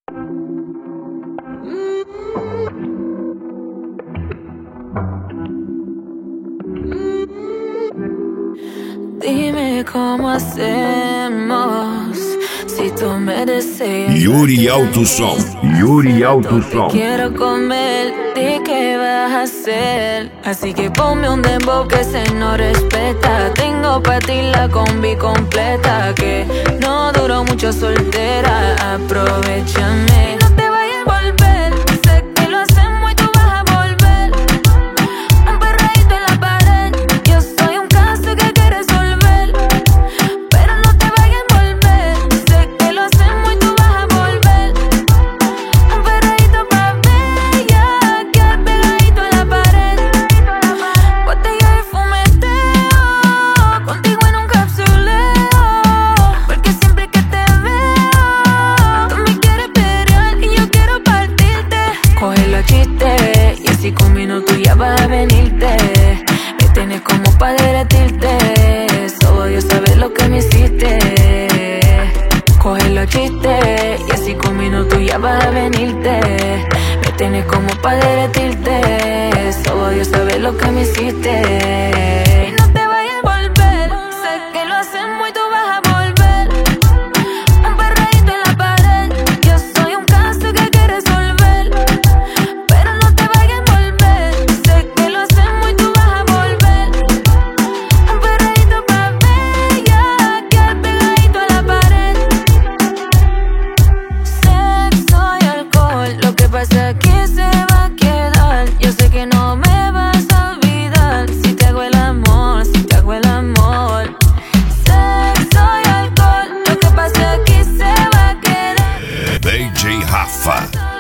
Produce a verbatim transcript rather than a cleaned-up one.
Dime cómo hacemos si tú me deseas. Yuri Alto Som. Yuri Alto Som. Te quiero comer, di qué vas a hacer. Así que ponme un dembow que se no respeta. Tengo pa' ti la combi completa, que no duró mucho soltera. Aprovechame. No te vayas a volver, sé que lo hacemos y tú vas a volver. Un perreíto en la pared, yo soy un caso que hay que resolver. Pero no te vayas a volver, sé que lo hacemos y tú vas a volver. Un perreíto pa' bella, quedar pegadito en la pared. Botella de fumeteo, contigo en un capsuleo. Porque siempre que te veo, tú me quieres pelear y yo quiero partirte. Coge los chistes y así con minutos ya vas a venirte. Me tienes como pa' derretirte, solo Dios sabe lo que me hiciste. Coge los chistes y así con minutos ya vas a venirte. Me tienes como pa' derretirte, solo Dios sabe lo que me hiciste. Y no te vayas a volver, sé que lo hacemos y tú vas a volver. Un perreíto en la pared, yo soy un caso que hay que resolver. Pero no te vayas a volver, sé que lo hacemos y tú vas a volver. Un perreíto pa' bella, quedar pegadito a la pared. Sexo y alcohol, lo que pasa aquí se va a quedar. Yo sé que no me vas a olvidar si te hago el amor, si te hago el amor. Sexo y alcohol, lo que pasa aquí se va a quedar. D J Rafa.